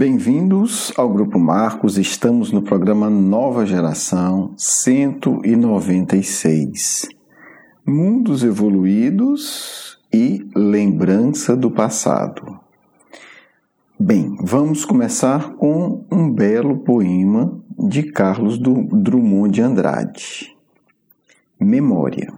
Bem-vindos ao Grupo Marcos, estamos no programa Nova Geração 196. Mundos evoluídos e lembrança do passado. Bem, vamos começar com um belo poema de Carlos Drummond de Andrade. Memória.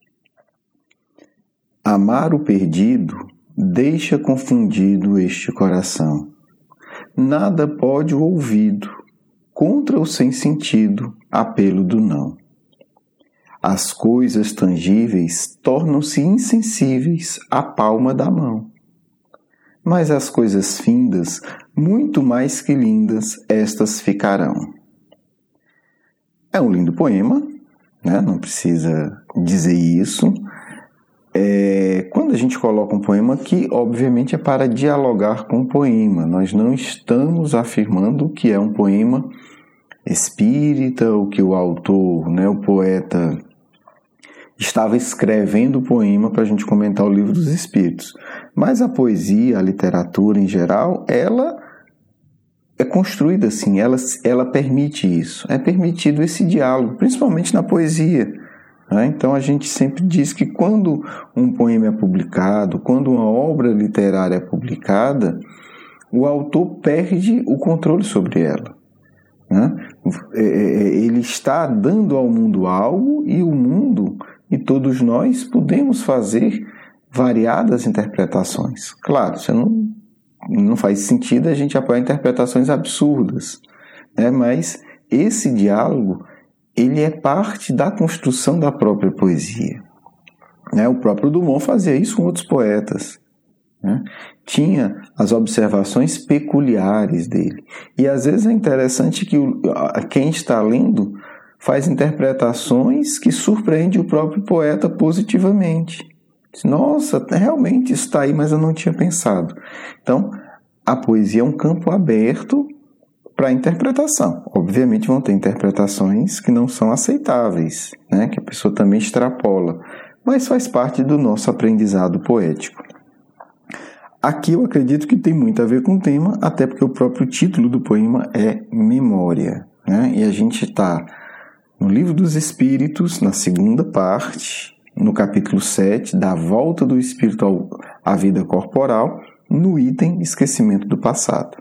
Amar o perdido deixa confundido este coração. Nada pode o ouvido, contra o sem sentido, apelo do não. As coisas tangíveis tornam-se insensíveis à palma da mão. Mas as coisas findas, muito mais que lindas, estas ficarão. É um lindo poema, né? Não precisa dizer isso. Quando a gente coloca um poema aqui, obviamente é para dialogar com o poema. Nós não estamos afirmando que é um poema espírita, ou que o autor, o poeta, estava escrevendo o poema para a gente comentar o Livro dos Espíritos. Mas a poesia, a literatura em geral, ela é construída assim, ela permite isso. É permitido esse diálogo, principalmente na poesia. Então a gente sempre diz que quando um poema é publicado, quando uma obra literária é publicada, o autor perde o controle sobre ela. Ele está dando ao mundo algo e o mundo e todos nós podemos fazer variadas interpretações. Claro, isso não faz sentido a gente apoiar interpretações absurdas, mas esse diálogo ele é parte da construção da própria poesia. O próprio Drummond fazia isso com outros poetas. Tinha as observações peculiares dele. E às vezes é interessante que quem está lendo faz interpretações que surpreendem o próprio poeta positivamente. Nossa, realmente está aí, mas eu não tinha pensado. Então, a poesia é um campo aberto para a interpretação. Obviamente vão ter interpretações que não são aceitáveis, que a pessoa também extrapola, mas faz parte do nosso aprendizado poético. Aqui eu acredito que tem muito a ver com o tema, até porque o próprio título do poema é Memória. E a gente está no Livro dos Espíritos, na segunda parte, no capítulo 7, da volta do espírito à vida corporal, no item Esquecimento do Passado.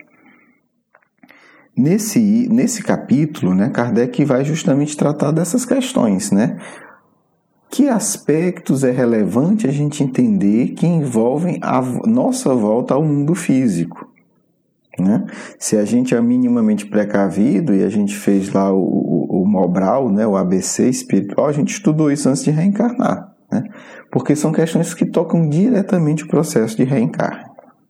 Nesse capítulo, Kardec vai justamente tratar dessas questões, Que aspectos é relevante a gente entender que envolvem a nossa volta ao mundo físico, Se a gente é minimamente precavido e a gente fez lá o Mobral, o ABC espiritual, a gente estudou isso antes de reencarnar, Porque são questões que tocam diretamente o processo de reencarne.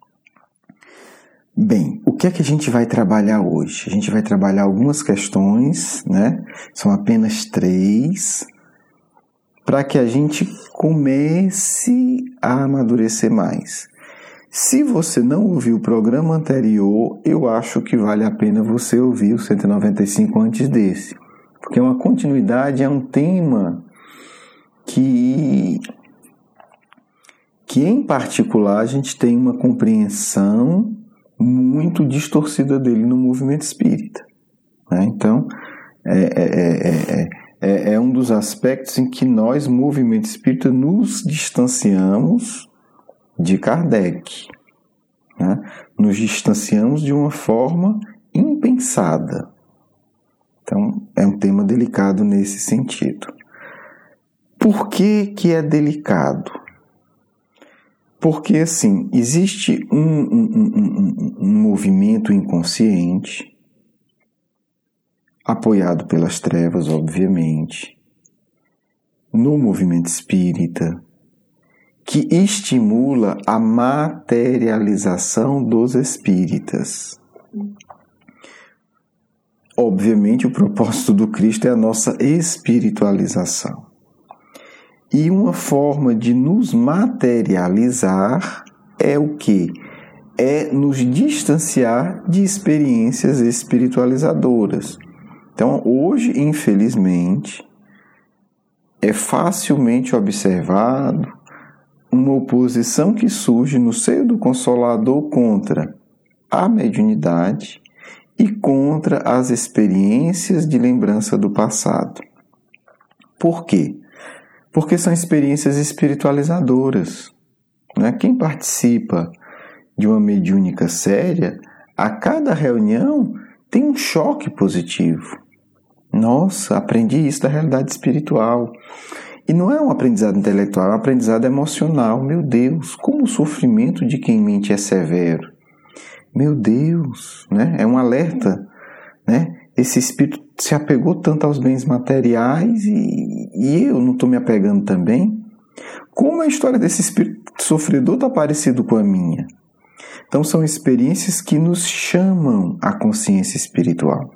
Bem, o que é que a gente vai trabalhar hoje? A gente vai trabalhar algumas questões, São apenas 3, para que a gente comece a amadurecer mais. Se você não ouviu o programa anterior, eu acho que vale a pena você ouvir o 195 antes desse, porque é uma continuidade, é um tema que em particular a gente tem uma compreensão muito distorcida dele no movimento espírita. Então, é um dos aspectos em que nós, movimento espírita, nos distanciamos de Kardec. Nos distanciamos de uma forma impensada. Então, é um tema delicado nesse sentido. Por que é delicado? Porque, assim, existe um movimento inconsciente, apoiado pelas trevas, obviamente, no movimento espírita, que estimula a materialização dos espíritas. Obviamente, o propósito do Cristo é a nossa espiritualização. E uma forma de nos materializar é o quê? É nos distanciar de experiências espiritualizadoras. Então, hoje, infelizmente, é facilmente observado uma oposição que surge no seio do Consolador contra a mediunidade e contra as experiências de lembrança do passado. Por quê? Porque são experiências espiritualizadoras. Né? Quem participa de uma mediúnica séria, a cada reunião tem um choque positivo. Nossa, aprendi isso da realidade espiritual. E não é um aprendizado intelectual, é um aprendizado emocional. Meu Deus, como o sofrimento de quem mente é severo. Meu Deus, né? É um alerta, né? Esse espírito se apegou tanto aos bens materiais e eu não estou me apegando também. Como a história desse espírito sofredor está parecido com a minha? Então são experiências que nos chamam à consciência espiritual.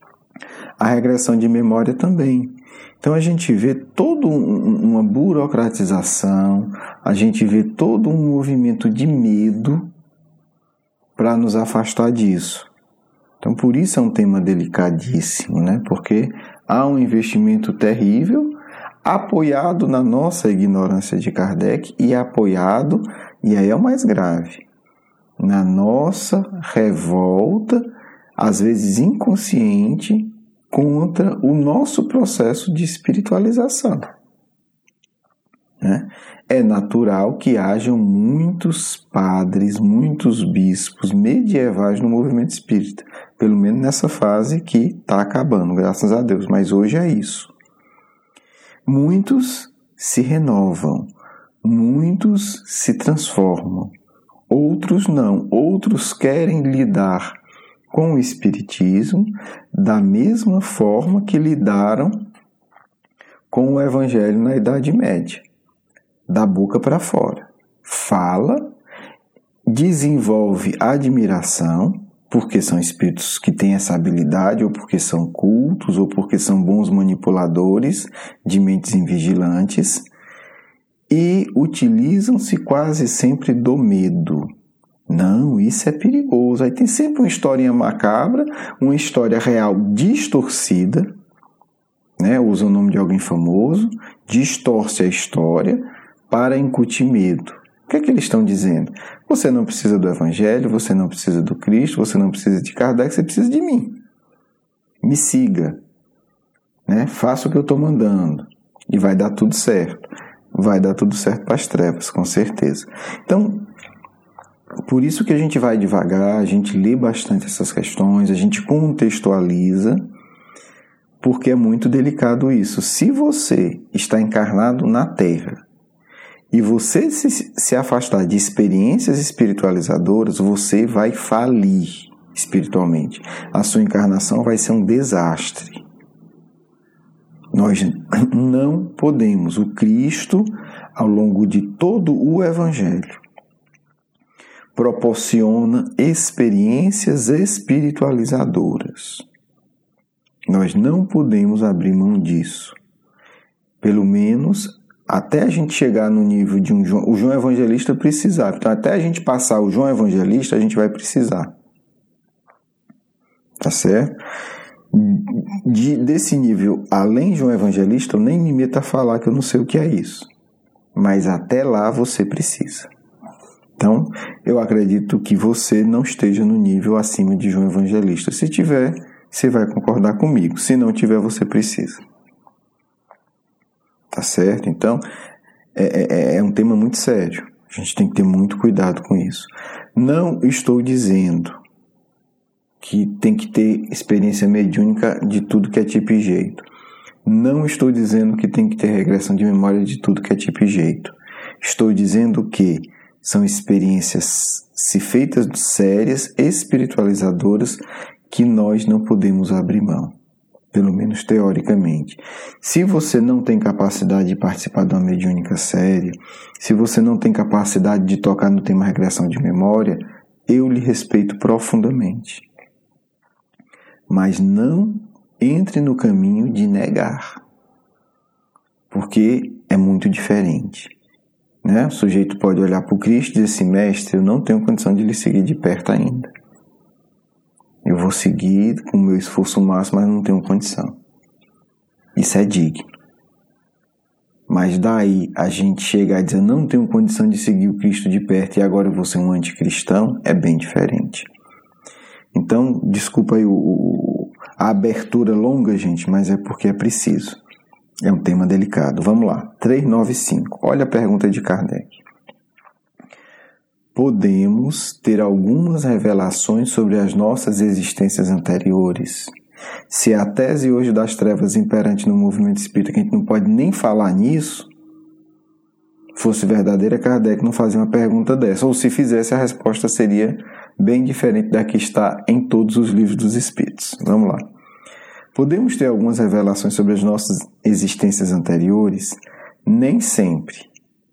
A regressão de memória também. Então a gente vê toda uma burocratização, a gente vê todo um movimento de medo para nos afastar disso. Então por isso é um tema delicadíssimo, né? Porque há um investimento terrível apoiado na nossa ignorância de Kardec e apoiado, e aí é o mais grave, na nossa revolta, às vezes inconsciente, contra o nosso processo de espiritualização. Né? É natural que hajam muitos padres, muitos bispos medievais no movimento espírita, pelo menos nessa fase que está acabando, graças a Deus, mas hoje é isso. Muitos se renovam, muitos se transformam, outros não, outros querem lidar com o espiritismo da mesma forma que lidaram com o evangelho na Idade Média, da boca para fora. Fala, desenvolve admiração, porque são espíritos que têm essa habilidade, ou porque são cultos, ou porque são bons manipuladores de mentes invigilantes, e utilizam-se quase sempre do medo. Não, isso é perigoso. Aí tem sempre uma historinha macabra, uma história real distorcida, né? Usa o nome de alguém famoso, distorce a história para incutir medo. O que é que eles estão dizendo? Você não precisa do Evangelho, você não precisa do Cristo, você não precisa de Kardec, você precisa de mim. Me siga, né? Faça o que eu estou mandando e vai dar tudo certo. Vai dar tudo certo para as trevas, com certeza. Então, por isso que a gente vai devagar, a gente lê bastante essas questões, a gente contextualiza, porque é muito delicado isso. Se você está encarnado na Terra e você se afastar de experiências espiritualizadoras, você vai falir espiritualmente. A sua encarnação vai ser um desastre. Nós não podemos. O Cristo, ao longo de todo o Evangelho, proporciona experiências espiritualizadoras. Nós não podemos abrir mão disso. Pelo menos até a gente chegar no nível de o João Evangelista precisava. Então, até a gente passar o João Evangelista, a gente vai precisar. Tá certo? Desse nível, além de João Evangelista, eu nem me meto a falar que eu não sei o que é isso. Mas até lá você precisa. Então, eu acredito que você não esteja no nível acima de João Evangelista. Se tiver, você vai concordar comigo. Se não tiver, você precisa. Tá certo? Então, é um tema muito sério. A gente tem que ter muito cuidado com isso. Não estou dizendo que tem que ter experiência mediúnica de tudo que é tipo e jeito. Não estou dizendo que tem que ter regressão de memória de tudo que é tipo e jeito. Estou dizendo que são experiências, se feitas sérias, espiritualizadoras, que nós não podemos abrir mão, pelo menos teoricamente. Se você não tem capacidade de participar de uma mediúnica séria, se você não tem capacidade de tocar no tema regressão de memória, eu lhe respeito profundamente. Mas não entre no caminho de negar, porque é muito diferente. Né? O sujeito pode olhar para o Cristo e dizer assim: mestre, eu não tenho condição de lhe seguir de perto ainda. Eu vou seguir com o meu esforço máximo, mas não tenho condição. Isso é digno. Mas daí a gente chegar a dizer: não tenho condição de seguir o Cristo de perto e agora eu vou ser um anticristão, é bem diferente. Então, desculpa aí a abertura longa, gente, mas é porque é preciso. É um tema delicado. Vamos lá. 395. Olha a pergunta de Kardec. Podemos ter algumas revelações sobre as nossas existências anteriores? Se a tese hoje das trevas imperante no movimento espírita, que a gente não pode nem falar nisso, fosse verdadeira, Kardec não fazia uma pergunta dessa. Ou se fizesse, a resposta seria bem diferente da que está em todos os livros dos espíritos. Vamos lá. Podemos ter algumas revelações sobre as nossas existências anteriores? Nem sempre.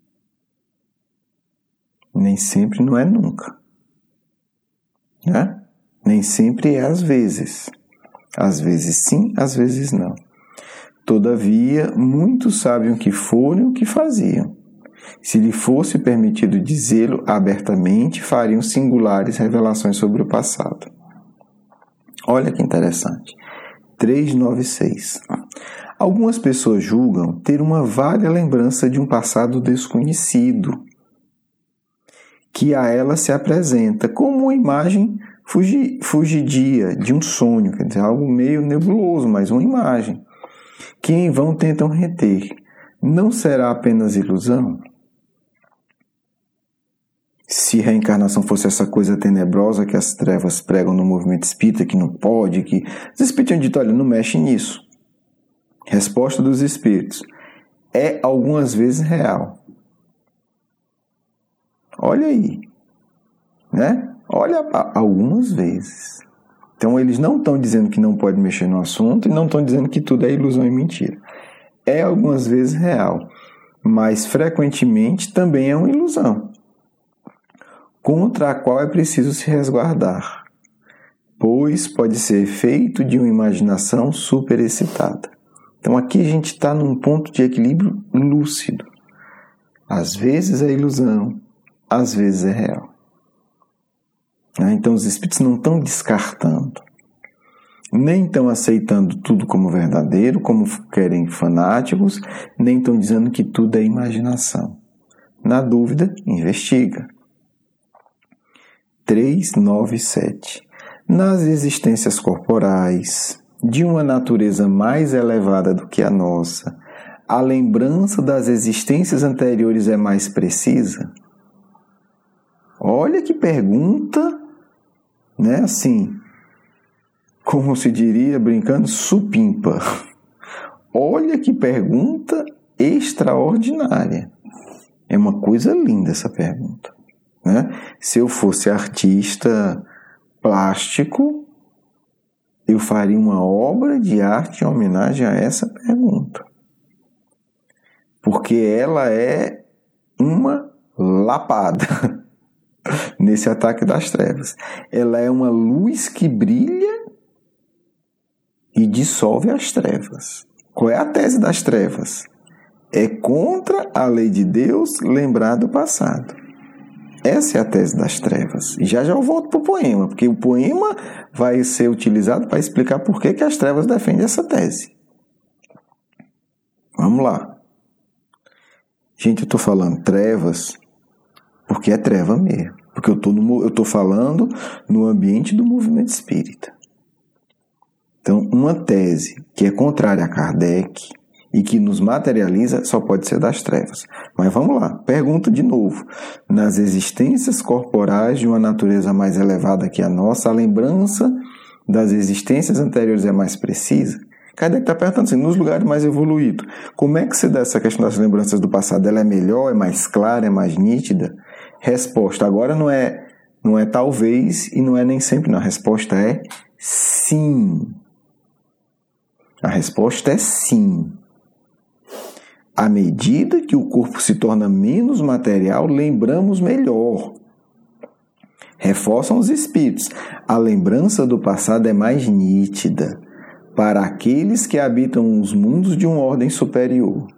Nem sempre não é nunca. Né? Nem sempre é às vezes. Às vezes sim, às vezes não. Todavia, muitos sabem o que foram e o que faziam. Se lhe fosse permitido dizê-lo abertamente, fariam singulares revelações sobre o passado. Olha que interessante. 396. Algumas pessoas julgam ter uma vaga lembrança de um passado desconhecido, que a ela se apresenta como uma imagem fugidia de um sonho, quer dizer, algo meio nebuloso, mas uma imagem, que em vão tentam reter. Não será apenas ilusão? Se reencarnação fosse essa coisa tenebrosa que as trevas pregam no movimento espírita, que não pode, que os espíritos tinham dito, olha, não mexe nisso. Resposta dos espíritos. É algumas vezes real. Olha aí. Né? Olha, algumas vezes. Então eles não estão dizendo que não pode mexer no assunto e não estão dizendo que tudo é ilusão e mentira. É algumas vezes real, mas frequentemente também é uma ilusão, contra a qual é preciso se resguardar, pois pode ser efeito de uma imaginação superexcitada. Então aqui a gente está num ponto de equilíbrio lúcido. Às vezes é ilusão, às vezes é real. Então os espíritos não estão descartando, nem estão aceitando tudo como verdadeiro, como querem fanáticos, nem estão dizendo que tudo é imaginação. Na dúvida, investiga. 397. Nas existências corporais, de uma natureza mais elevada do que a nossa, a lembrança das existências anteriores é mais precisa? Olha que pergunta, né? Assim, como se diria, brincando, supimpa. Olha que pergunta extraordinária. É uma coisa linda essa pergunta. Né? Se eu fosse artista plástico, eu faria uma obra de arte em homenagem a essa pergunta. Porque ela é uma lapada nesse ataque das trevas. Ela é uma luz que brilha e dissolve as trevas. Qual é a tese das trevas? É contra a lei de Deus lembrar do passado. Essa é a tese das trevas. E já eu volto para o poema, porque o poema vai ser utilizado para explicar por que as trevas defendem essa tese. Vamos lá. Gente, eu estou falando trevas porque é treva mesmo. Porque eu estou falando no ambiente do movimento espírita. Então, uma tese que é contrária a Kardec e que nos materializa só pode ser das trevas. Mas vamos lá, pergunta de novo. Nas existências corporais de uma natureza mais elevada que a nossa, a lembrança das existências anteriores é mais precisa? Kardec está perguntando assim, nos lugares mais evoluídos, como é que se dá essa questão das lembranças do passado? Ela é melhor, é mais clara, é mais nítida? Resposta, agora não é talvez e não é nem sempre, não. A resposta é sim. A resposta é sim. À medida que o corpo se torna menos material, lembramos melhor. Reforçam os espíritos. A lembrança do passado é mais nítida para aqueles que habitam os mundos de uma ordem superior.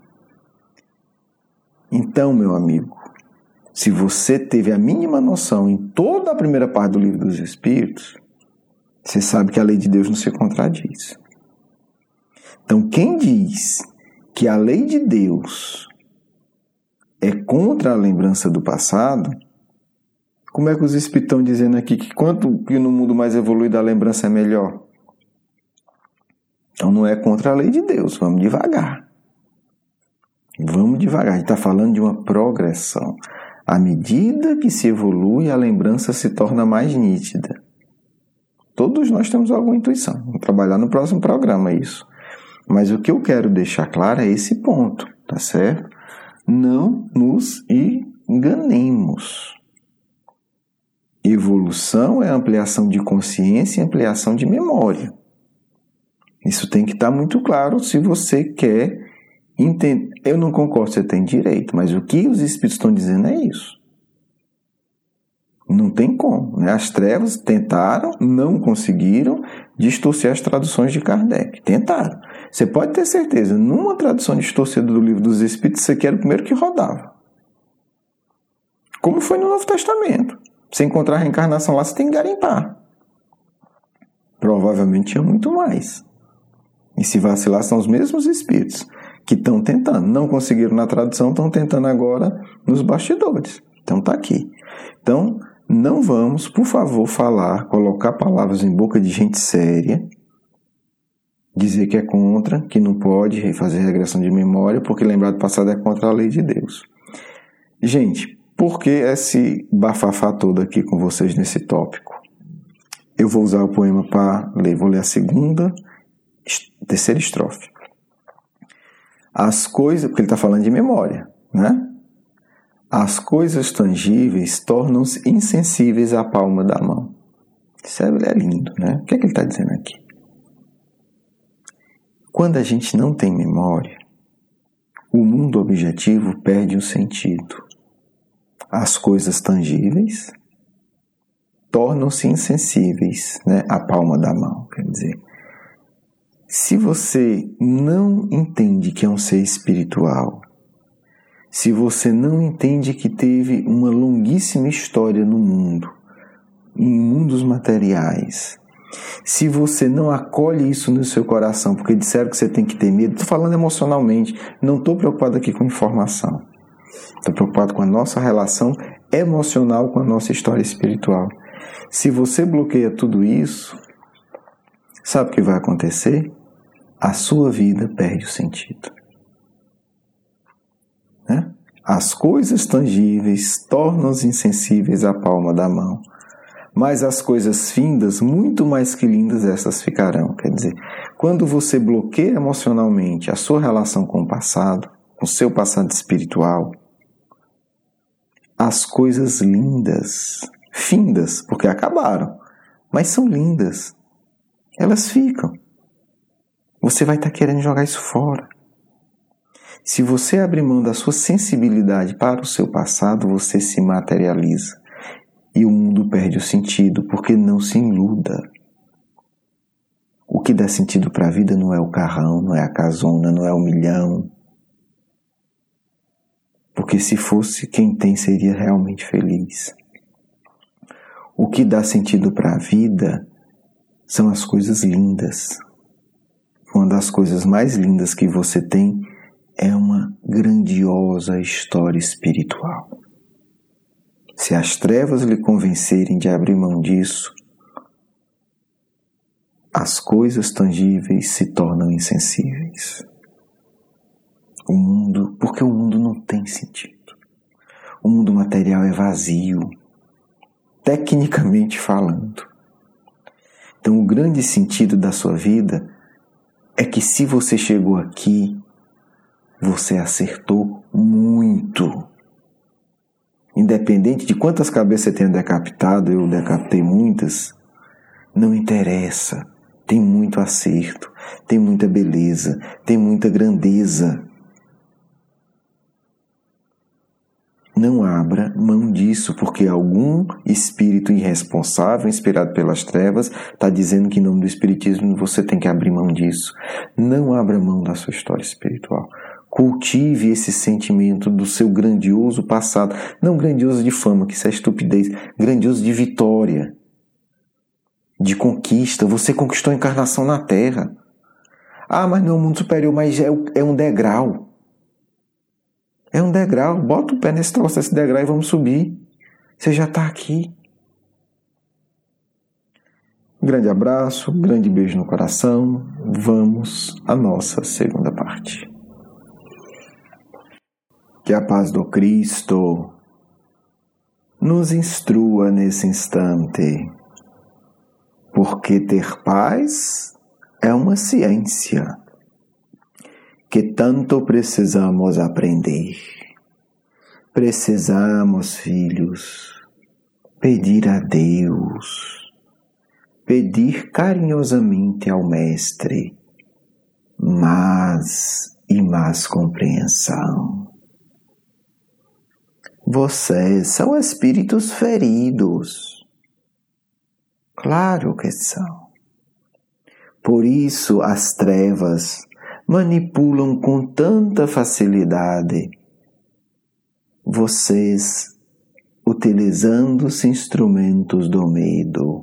Então, meu amigo, se você teve a mínima noção em toda a primeira parte do Livro dos Espíritos, você sabe que a lei de Deus não se contradiz. Então, quem diz que a lei de Deus é contra a lembrança do passado, Como é que os espíritos estão dizendo aqui que quanto que no mundo mais evoluído a lembrança é melhor? Então não é contra a lei de Deus, vamos devagar. Vamos devagar, a gente está falando de uma progressão. À medida que se evolui, a lembrança se torna mais nítida. Todos nós temos alguma intuição. Vamos trabalhar no próximo programa isso. Mas o que eu quero deixar claro é esse ponto, tá certo? Não nos enganemos. Evolução é ampliação de consciência e ampliação de memória. Isso tem que estar muito claro se você quer entender. Eu não concordo, você tem direito, mas o que os espíritos estão dizendo é isso. Não tem como, né? As trevas tentaram, não conseguiram distorcer as traduções de Kardec. Tentaram. Você pode ter certeza, numa tradução distorcida do Livro dos Espíritos, você era o primeiro que rodava. Como foi no Novo Testamento. Você encontrar a reencarnação lá, você tem que garimpar. Provavelmente tinha muito mais. E se vacilar, são os mesmos espíritos que estão tentando. Não conseguiram na tradução, estão tentando agora nos bastidores. Então está aqui. Então, não vamos, por favor, colocar palavras em boca de gente séria, dizer que é contra, que não pode fazer regressão de memória, porque lembrar do passado é contra a lei de Deus. Gente, por que esse bafafá todo aqui com vocês nesse tópico? Eu vou usar o poema para ler, vou ler a terceira estrofe. As coisas, porque ele está falando de memória, né? As coisas tangíveis tornam-se insensíveis à palma da mão. Isso é lindo, né? O que é que ele está dizendo aqui? Quando a gente não tem memória, o mundo objetivo perde o sentido. As coisas tangíveis tornam-se insensíveis, né, à palma da mão. Quer dizer, se você não entende que é um ser espiritual, se você não entende que teve uma longuíssima história no mundo, em mundos materiais, se você não acolhe isso no seu coração, porque disseram que você tem que ter medo, estou falando emocionalmente, não estou preocupado aqui com informação, estou preocupado com a nossa relação emocional com a nossa história espiritual. Se você bloqueia tudo isso, sabe o que vai acontecer? A sua vida perde o sentido. Né? As coisas tangíveis tornam-se insensíveis à palma da mão, mas as coisas findas, muito mais que lindas, essas ficarão. Quer dizer, quando você bloqueia emocionalmente a sua relação com o passado, com o seu passado espiritual, as coisas lindas, findas, porque acabaram, mas são lindas, elas ficam. Você vai estar querendo jogar isso fora. Se você abrir mão da sua sensibilidade para o seu passado, você se materializa. E o mundo perde o sentido, porque não se iluda. O que dá sentido para a vida não é o carrão, não é a casona, não é o milhão. Porque se fosse, quem tem seria realmente feliz. O que dá sentido para a vida são as coisas lindas. Uma das coisas mais lindas que você tem é uma grandiosa história espiritual. Se as trevas lhe convencerem de abrir mão disso, as coisas tangíveis se tornam insensíveis. Porque o mundo não tem sentido. O mundo material é vazio, tecnicamente falando. Então, o grande sentido da sua vida é que se você chegou aqui, você acertou muito. Independente de quantas cabeças você tenha decapitado, eu decapitei muitas, não interessa. Tem muito acerto, tem muita beleza, tem muita grandeza. Não abra mão disso, porque algum espírito irresponsável, inspirado pelas trevas, está dizendo que em nome do espiritismo você tem que abrir mão disso. Não abra mão da sua história espiritual. Cultive esse sentimento do seu grandioso passado. Não grandioso de fama, que isso é estupidez. Grandioso de vitória, de conquista. Você conquistou a encarnação na Terra. Ah, mas não é um mundo superior, mas é um degrau. É um degrau. Bota o pé nesse troço, esse degrau, e vamos subir. Você já está aqui. Grande abraço, grande beijo no coração. Vamos à nossa segunda parte. Que a paz do Cristo nos instrua nesse instante, porque ter paz é uma ciência que tanto precisamos aprender. Precisamos, filhos, pedir a Deus, pedir carinhosamente ao Mestre mais e mais compreensão. Vocês são espíritos feridos. Claro que são. Por isso as trevas manipulam com tanta facilidade vocês, utilizando os instrumentos do medo.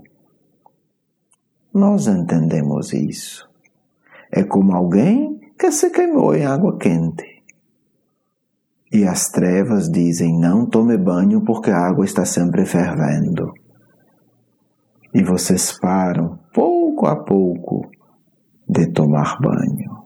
Nós entendemos isso. É como alguém que se queimou em água quente. E as trevas dizem, não tome banho porque a água está sempre fervendo. E vocês param, pouco a pouco, de tomar banho.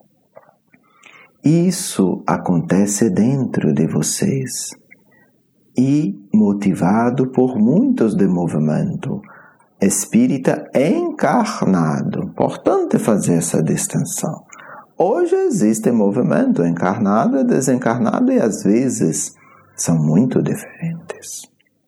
Isso acontece dentro de vocês. E motivado por muitos de movimento espírita encarnado. Importante fazer essa distinção. Hoje existe movimento encarnado e desencarnado e às vezes são muito diferentes.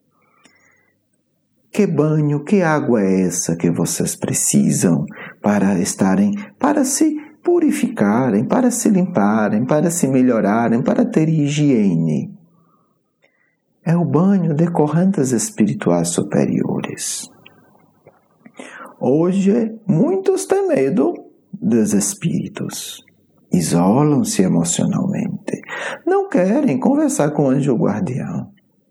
Que banho, que água é essa que vocês precisam para se purificarem, para se limparem, para se melhorarem, para ter higiene? É o banho de correntes espirituais superiores. Hoje, muitos têm medo dos espíritos. Isolam-se emocionalmente. Não querem conversar com o anjo guardião.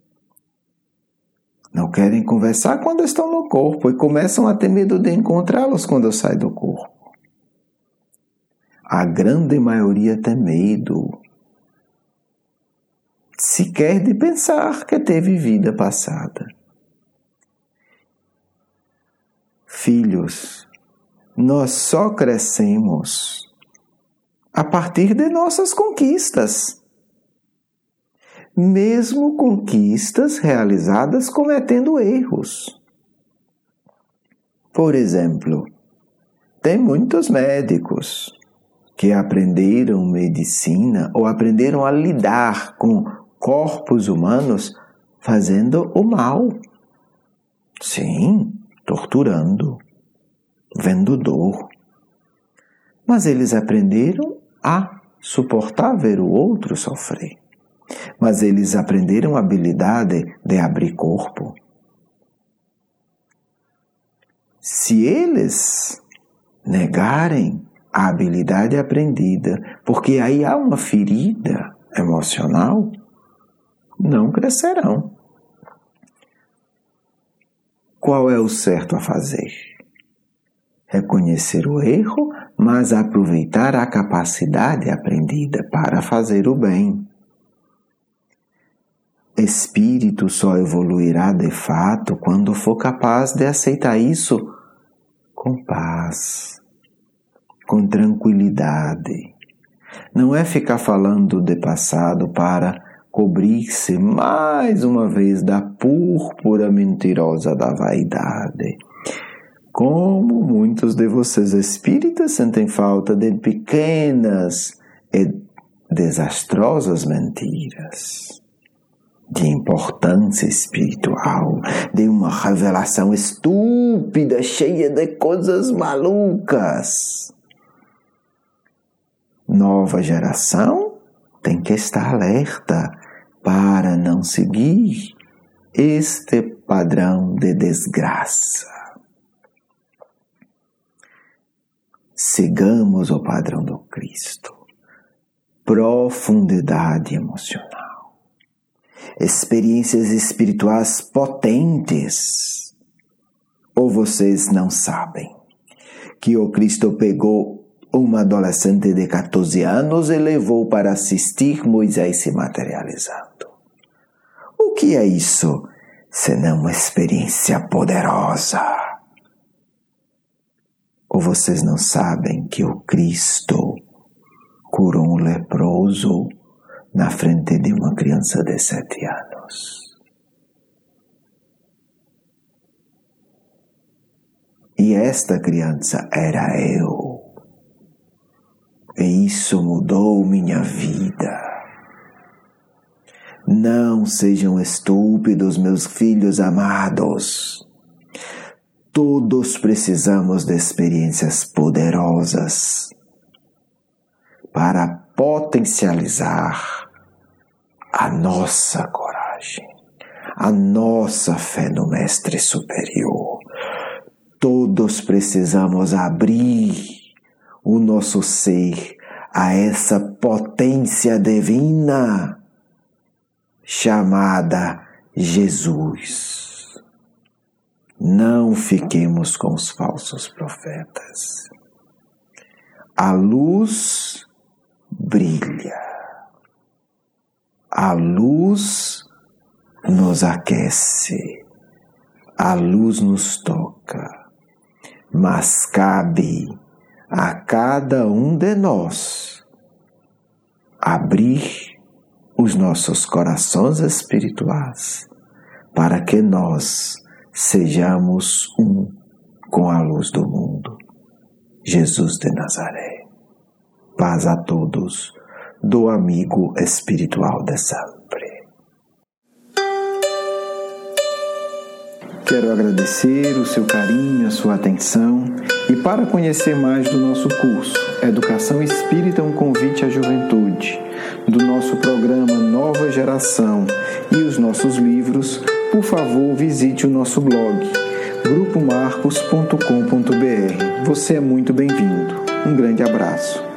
Não querem conversar quando estão no corpo e começam a ter medo de encontrá-los quando saem do corpo. A grande maioria tem medo sequer de pensar que teve vida passada. Filhos, nós só crescemos a partir de nossas conquistas. Mesmo conquistas realizadas cometendo erros. Por exemplo, tem muitos médicos que aprenderam medicina ou aprenderam a lidar com corpos humanos fazendo o mal. Sim, torturando, vendo dor. Mas eles aprenderam a suportar ver o outro sofrer. Mas eles aprenderam a habilidade de abrir corpo. Se eles negarem a habilidade aprendida, porque aí há uma ferida emocional, não crescerão. Qual é o certo a fazer? Reconhecer o erro, mas aproveitar a capacidade aprendida para fazer o bem. Espírito só evoluirá de fato quando for capaz de aceitar isso com paz, com tranquilidade. Não é ficar falando de passado para cobrir-se mais uma vez da púrpura mentirosa da vaidade. Como muitos de vocês espíritas sentem falta de pequenas e desastrosas mentiras, de importância espiritual, de uma revelação estúpida, cheia de coisas malucas. Nova geração tem que estar alerta para não seguir este padrão de desgraça. Sigamos o padrão do Cristo. Profundidade emocional. Experiências espirituais potentes. Ou vocês não sabem que o Cristo pegou uma adolescente de 14 anos e levou para assistir Moisés se materializando? O que é isso? senão uma experiência poderosa. Ou vocês não sabem que o Cristo curou um leproso na frente de uma criança de 7 anos? E esta criança era eu. E isso mudou minha vida. Não sejam estúpidos, meus filhos amados. Todos precisamos de experiências poderosas para potencializar a nossa coragem, a nossa fé no Mestre Superior. Todos precisamos abrir o nosso ser a essa potência divina chamada Jesus. Não fiquemos com os falsos profetas. A luz brilha. A luz nos aquece. A luz nos toca. Mas cabe a cada um de nós abrir os nossos corações espirituais para que nós sejamos um com a luz do mundo. Jesus de Nazaré. Paz a todos do amigo espiritual de sempre. Quero agradecer o seu carinho, a sua atenção, e para conhecer mais do nosso curso Educação Espírita, um convite à juventude, do nosso programa Nova Geração e os nossos livros, por favor, visite o nosso blog grupomarcos.com.br. Você é muito bem-vindo. Um grande abraço.